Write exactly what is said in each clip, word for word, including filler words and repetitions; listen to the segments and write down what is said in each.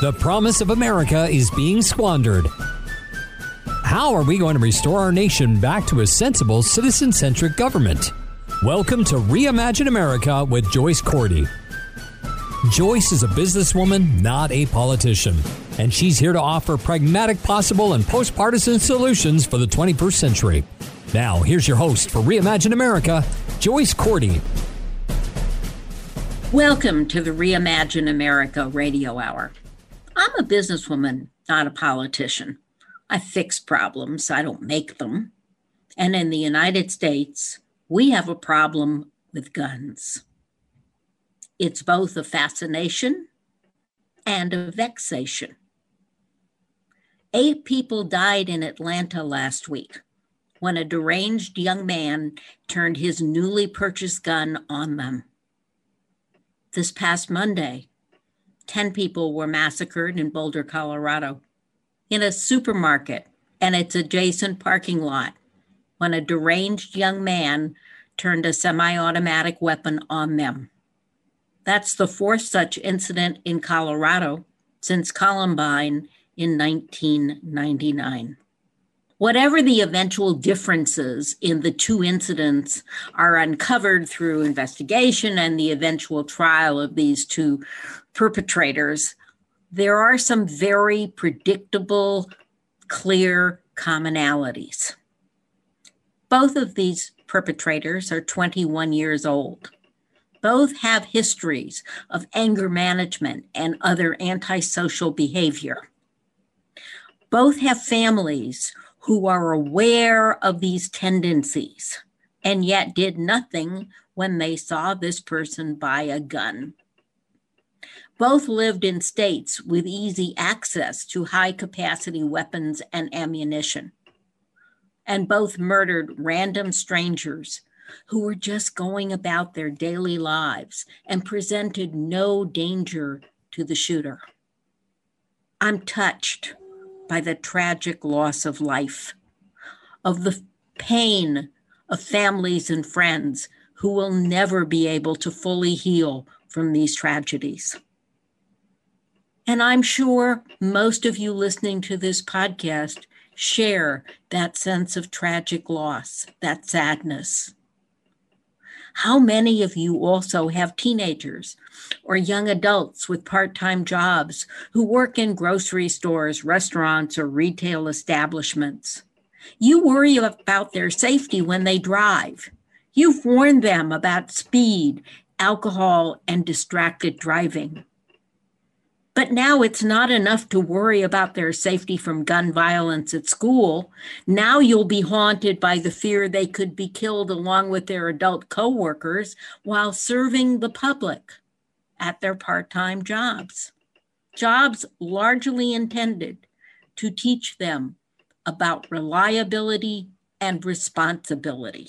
The promise of America is being squandered. How are we going to restore our nation back to a sensible, citizen-centric government? Welcome to Reimagine America with Joyce Cordy. Joyce is a businesswoman, not a politician, and she's here to offer pragmatic, possible, and post-partisan solutions for the twenty-first century. Now, here's your host for Reimagine America, Joyce Cordy. Welcome to the Reimagine America Radio Hour. I'm a businesswoman, not a politician. I fix problems, I don't make them. And in the United States, we have a problem with guns. It's both a fascination and a vexation. Eight people died in Atlanta last week when a deranged young man turned his newly purchased gun on them. This past Monday, ten people were massacred in Boulder, Colorado, in a supermarket and its adjacent parking lot when a deranged young man turned a semi-automatic weapon on them. That's the fourth such incident in Colorado since Columbine in nineteen ninety-nine. Whatever the eventual differences in the two incidents are uncovered through investigation and the eventual trial of these two perpetrators, there are some very predictable, clear commonalities. Both of these perpetrators are twenty-one years old. Both have histories of anger management and other antisocial behavior. Both have families who are aware of these tendencies and yet did nothing when they saw this person buy a gun. Both lived in states with easy access to high-capacity weapons and ammunition. And both murdered random strangers who were just going about their daily lives and presented no danger to the shooter. I'm touched by the tragic loss of life, of the pain of families and friends who will never be able to fully heal from these tragedies. And I'm sure most of you listening to this podcast share that sense of tragic loss, that sadness. How many of you also have teenagers or young adults with part-time jobs who work in grocery stores, restaurants, or retail establishments? You worry about their safety when they drive. You've warned them about speed, alcohol, and distracted driving. But now it's not enough to worry about their safety from gun violence at school. Now you'll be haunted by the fear they could be killed along with their adult coworkers while serving the public at their part-time jobs. Jobs largely intended to teach them about reliability and responsibility.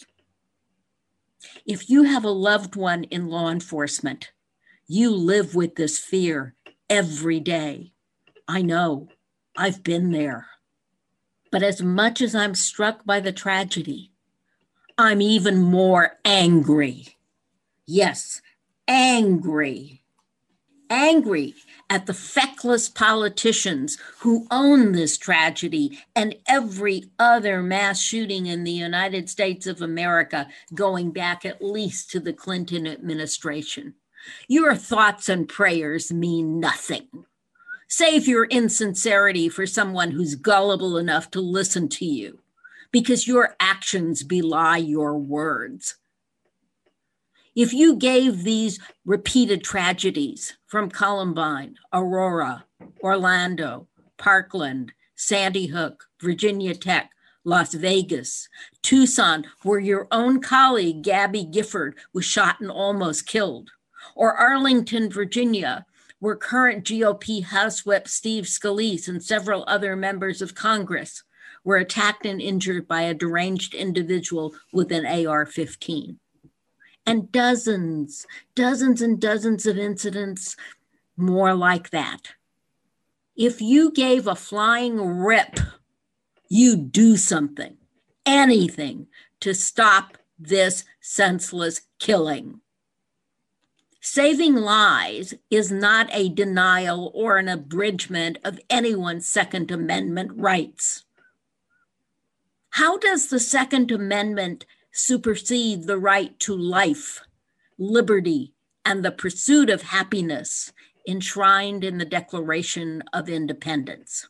If you have a loved one in law enforcement, you live with this fear every day. I know, I've been there. But as much as I'm struck by the tragedy, I'm even more angry. Yes, angry. Angry at the feckless politicians who own this tragedy and every other mass shooting in the United States of America going back at least to the Clinton administration. Your thoughts and prayers mean nothing. Save your insincerity for someone who's gullible enough to listen to you, because your actions belie your words. If you gave these repeated tragedies from Columbine, Aurora, Orlando, Parkland, Sandy Hook, Virginia Tech, Las Vegas, Tucson, where your own colleague, Gabby Gifford, was shot and almost killed, or Arlington, Virginia, where current G O P House Whip Steve Scalise and several other members of Congress were attacked and injured by a deranged individual with an A R fifteen. And dozens, dozens and dozens of incidents more like that. If you gave a flying rip, you'd do something, anything, to stop this senseless killing. Saving lives is not a denial or an abridgment of anyone's Second Amendment rights. How does the Second Amendment supersede the right to life, liberty, and the pursuit of happiness enshrined in the Declaration of Independence?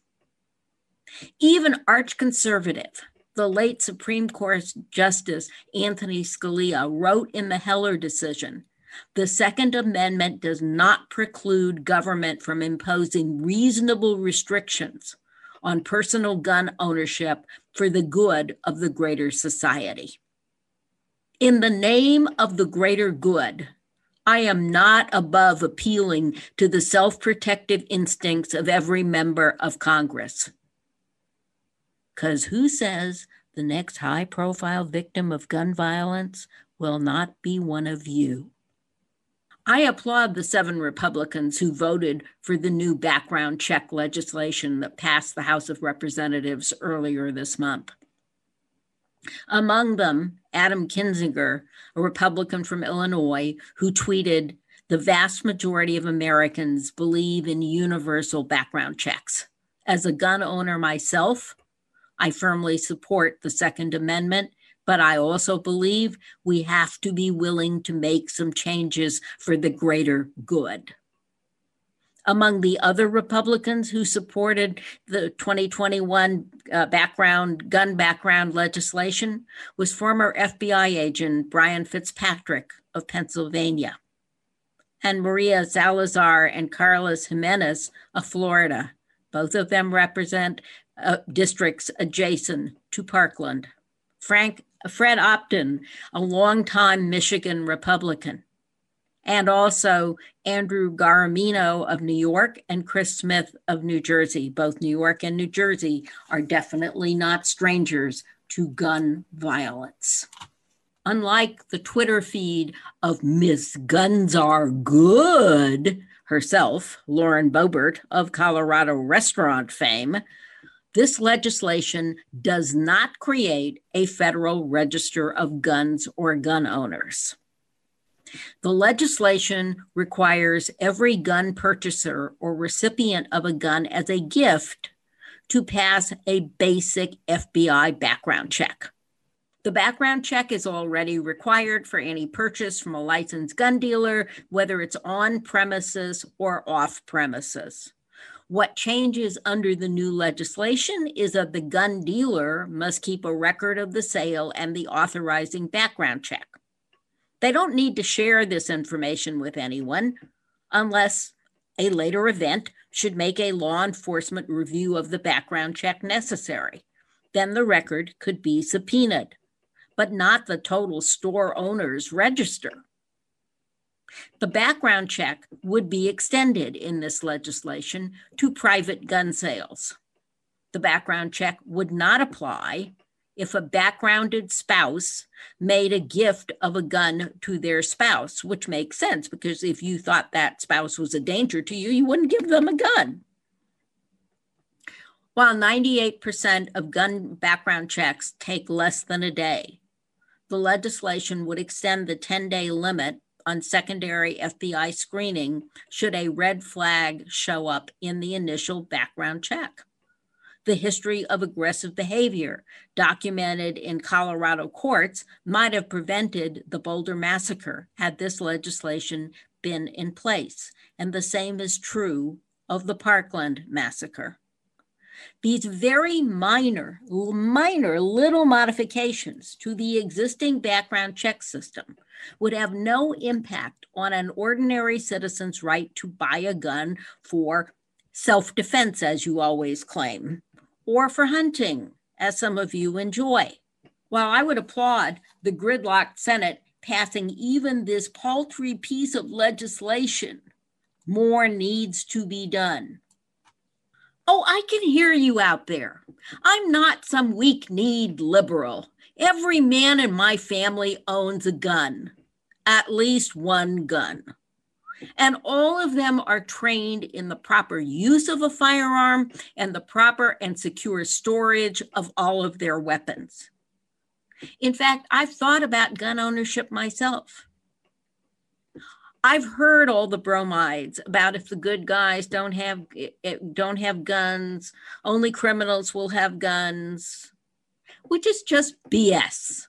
Even arch-conservative, the late Supreme Court Justice Anthony Scalia wrote in the Heller decision, "The Second Amendment does not preclude government from imposing reasonable restrictions on personal gun ownership for the good of the greater society." In the name of the greater good, I am not above appealing to the self-protective instincts of every member of Congress. Because who says the next high-profile victim of gun violence will not be one of you? I applaud the seven Republicans who voted for the new background check legislation that passed the House of Representatives earlier this month. Among them, Adam Kinzinger, a Republican from Illinois, who tweeted, "The vast majority of Americans believe in universal background checks. As a gun owner myself, I firmly support the Second Amendment, but I also believe we have to be willing to make some changes for the greater good." Among the other Republicans who supported the twenty twenty-one uh, background gun background legislation was former F B I agent Brian Fitzpatrick of Pennsylvania, and Maria Salazar and Carlos Jimenez of Florida. Both of them represent uh, districts adjacent to Parkland. Frank Fred Upton, a longtime Michigan Republican, and also Andrew Garomino of New York and Chris Smith of New Jersey. Both New York and New Jersey are definitely not strangers to gun violence. Unlike the Twitter feed of Miss Guns Are Good herself, Lauren Boebert of Colorado restaurant fame, this legislation does not create a federal register of guns or gun owners. The legislation requires every gun purchaser or recipient of a gun as a gift to pass a basic F B I background check. The background check is already required for any purchase from a licensed gun dealer, whether it's on premises or off premises. What changes under the new legislation is that the gun dealer must keep a record of the sale and the authorizing background check. They don't need to share this information with anyone unless a later event should make a law enforcement review of the background check necessary. Then the record could be subpoenaed, but not the total store owner's register. The background check would be extended in this legislation to private gun sales. The background check would not apply if a backgrounded spouse made a gift of a gun to their spouse, which makes sense because if you thought that spouse was a danger to you, you wouldn't give them a gun. While ninety-eight percent of gun background checks take less than a day, the legislation would extend the ten-day limit on secondary F B I screening should a red flag show up in the initial background check. The history of aggressive behavior documented in Colorado courts might have prevented the Boulder massacre had this legislation been in place, and the same is true of the Parkland massacre. These very minor, minor little modifications to the existing background check system would have no impact on an ordinary citizen's right to buy a gun for self-defense, as you always claim, or for hunting, as some of you enjoy. While I would applaud the gridlocked Senate passing even this paltry piece of legislation, more needs to be done. Oh, I can hear you out there. I'm not some weak-kneed liberal. Every man in my family owns a gun, at least one gun. And all of them are trained in the proper use of a firearm and the proper and secure storage of all of their weapons. In fact, I've thought about gun ownership myself. I've heard all the bromides about if the good guys don't have don't have guns, only criminals will have guns, which is just B S.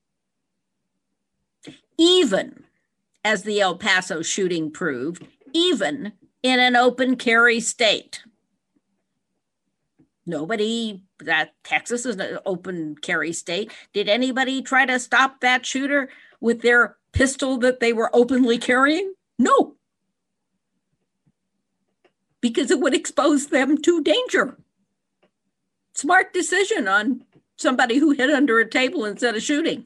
Even, as the El Paso shooting proved, even in an open carry state. Nobody, that Texas is an open carry state. Did anybody try to stop that shooter with their pistol that they were openly carrying? No. Because it would expose them to danger. Smart decision on somebody who hid under a table instead of shooting.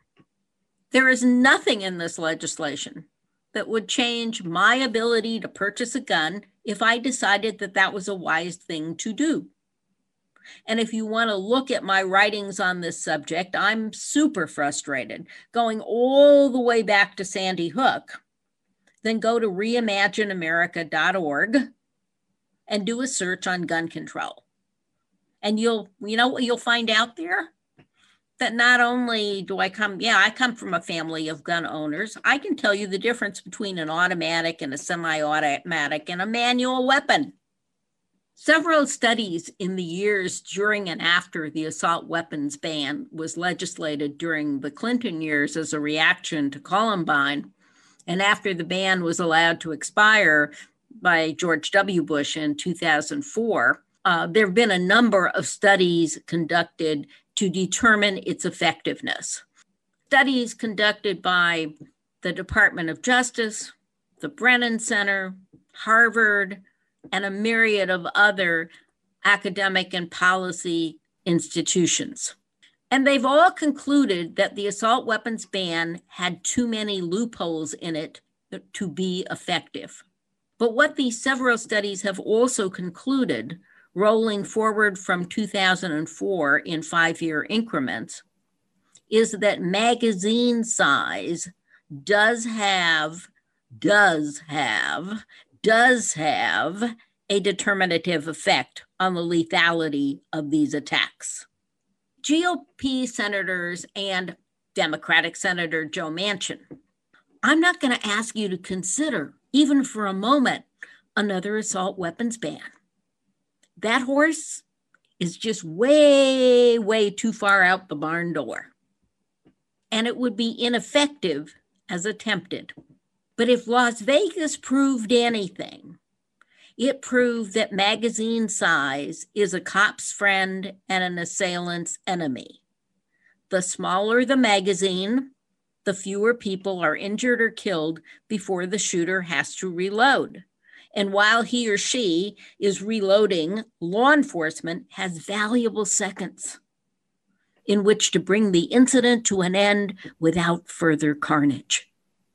There is nothing in this legislation that would change my ability to purchase a gun if I decided that that was a wise thing to do. And if you want to look at my writings on this subject, I'm super frustrated, going all the way back to Sandy Hook. Then go to reimagine america dot org and do a search on gun control. And you'll, you know what you'll find out there? That not only do I come, yeah, I come from a family of gun owners. I can tell you the difference between an automatic and a semi-automatic and a manual weapon. Several studies in the years during and after the assault weapons ban was legislated during the Clinton years as a reaction to Columbine, and after the ban was allowed to expire by George W. Bush in two thousand four, uh, there have been a number of studies conducted to determine its effectiveness. Studies conducted by the Department of Justice, the Brennan Center, Harvard, and a myriad of other academic and policy institutions. And they've all concluded that the assault weapons ban had too many loopholes in it to be effective. But what these several studies have also concluded, rolling forward from two thousand four in five-year increments, is that magazine size does have, does have, does have a determinative effect on the lethality of these attacks. G O P senators and Democratic Senator Joe Manchin, I'm not going to ask you to consider, even for a moment, another assault weapons ban. That horse is just way, way too far out the barn door. And it would be ineffective as attempted. But if Las Vegas proved anything, it proved that magazine size is a cop's friend and an assailant's enemy. The smaller the magazine, the fewer people are injured or killed before the shooter has to reload. And while he or she is reloading, law enforcement has valuable seconds in which to bring the incident to an end without further carnage.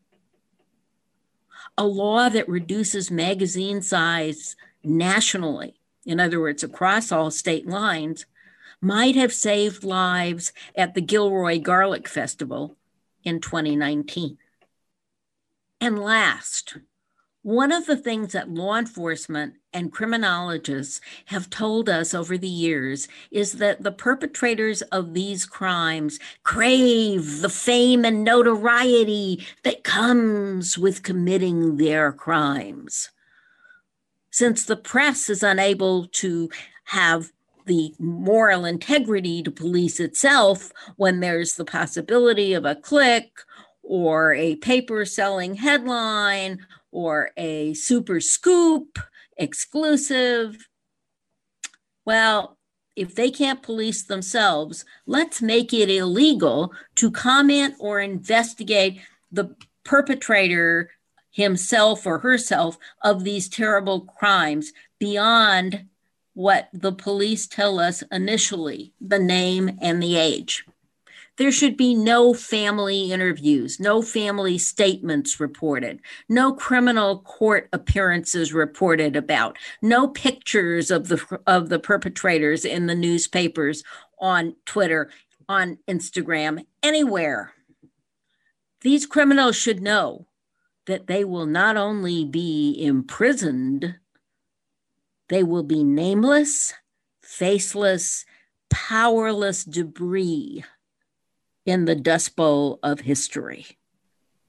A law that reduces magazine size nationally, in other words, across all state lines, might have saved lives at the Gilroy Garlic Festival in twenty nineteen. And last, one of the things that law enforcement and criminologists have told us over the years is that the perpetrators of these crimes crave the fame and notoriety that comes with committing their crimes. Since the press is unable to have the moral integrity to police itself when there's the possibility of a click or a paper selling headline or a super scoop exclusive, well, if they can't police themselves, let's make it illegal to comment or investigate the perpetrator himself or herself of these terrible crimes beyond what the police tell us initially, the name and the age. There should be no family interviews, no family statements reported, no criminal court appearances reported about, no pictures of the of the perpetrators in the newspapers, on Twitter, on Instagram, anywhere. These criminals should know that they will not only be imprisoned, they will be nameless, faceless, powerless debris in the Dust Bowl of history.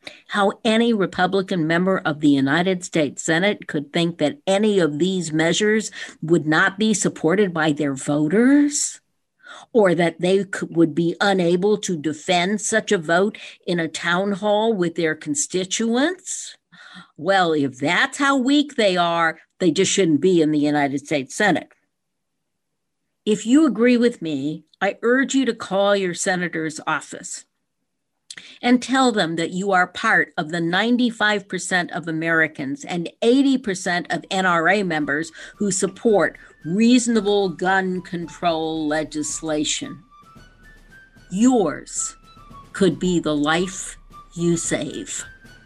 How any Republican member of the United States Senate could think that any of these measures would not be supported by their voters, or that they could, would be unable to defend such a vote in a town hall with their constituents? Well, if that's how weak they are, they just shouldn't be in the United States Senate. If you agree with me, I urge you to call your senator's office and tell them that you are part of the ninety-five percent of Americans and eighty percent of N R A members who support reasonable gun control legislation. Yours could be the life you save.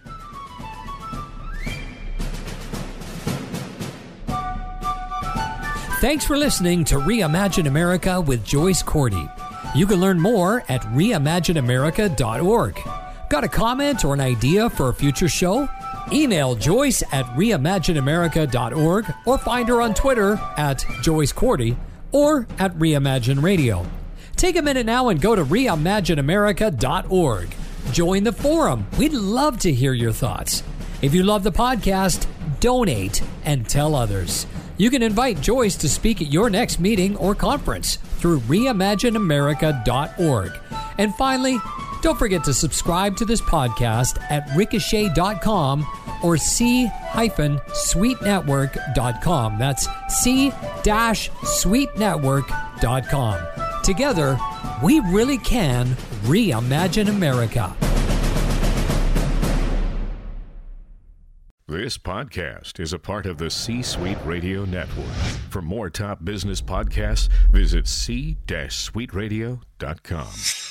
Thanks for listening to Reimagine America with Joyce Cordy. You can learn more at reimagine america dot org. Got a comment or an idea for a future show? Email Joyce at reimagine america dot org or find her on Twitter at Joyce Cordy or at Reimagine Radio. Take a minute now and go to reimagine america dot org. Join the forum. We'd love to hear your thoughts. If you love the podcast, donate and tell others. You can invite Joyce to speak at your next meeting or conference through reimagine america dot org. And finally, don't forget to subscribe to this podcast at ricochet dot com or c suite network dot com. That's c suite network dot com. Together, we really can reimagine America. This podcast is a part of the C-Suite Radio Network. For more top business podcasts, visit c suite radio dot com.